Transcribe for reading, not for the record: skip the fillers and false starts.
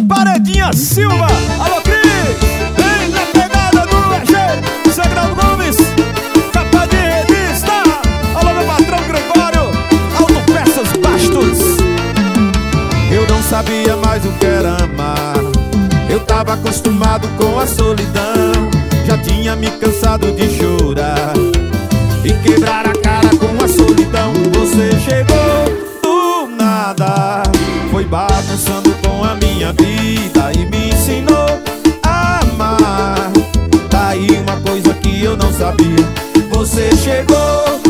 Paredinha Silva, alô Cris, vem na pegada do EG, Sagrado Gomes, capa de revista. Alô meu patrão Gregório, Autopeças Bastos. Eu não sabia mais o que era amar, eu tava acostumado com a solidão. Já tinha me cansado de chorar e quebrar a cara com a solidão. Você chegou do nada, foi bagunçando com a minha vida e me ensinou a amar. Tá aí uma coisa que eu não sabia. Você chegou